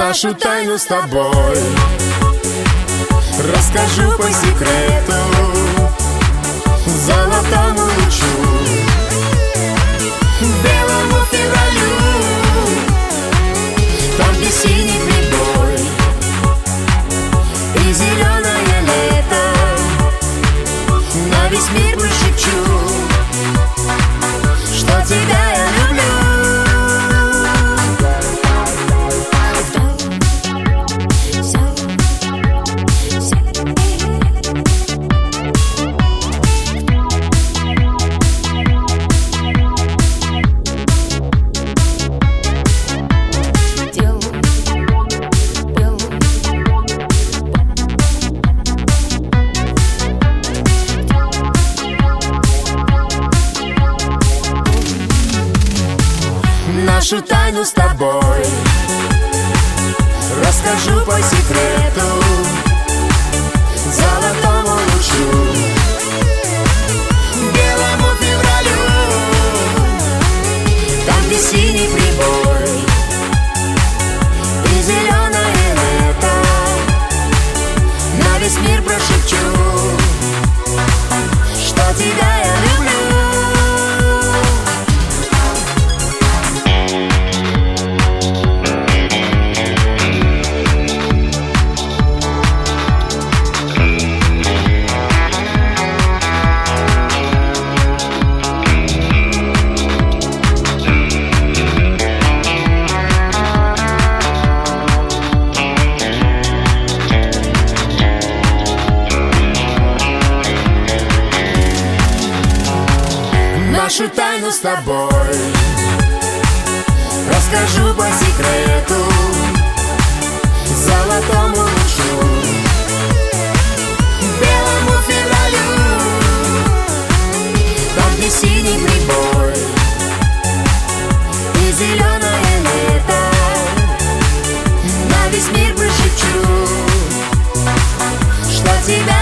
Нашу тайну с тобой расскажу по секрету золотому лучу, белому февралю, там, где синий прибой и зеленое лето. На весь мир прошепчу, что тебя я люблю. Нашу тайну с тобой расскажу по секрету золотому лучу, белому февралю, там, где синий прибой и зеленое лето. На весь мир прошепчу, что тебя я люблю. Нашу тайну с тобой расскажу по секрету золотому лучу, белому февралю, там, где синий прибой и зеленое лето. На весь мир прошепчу, что тебя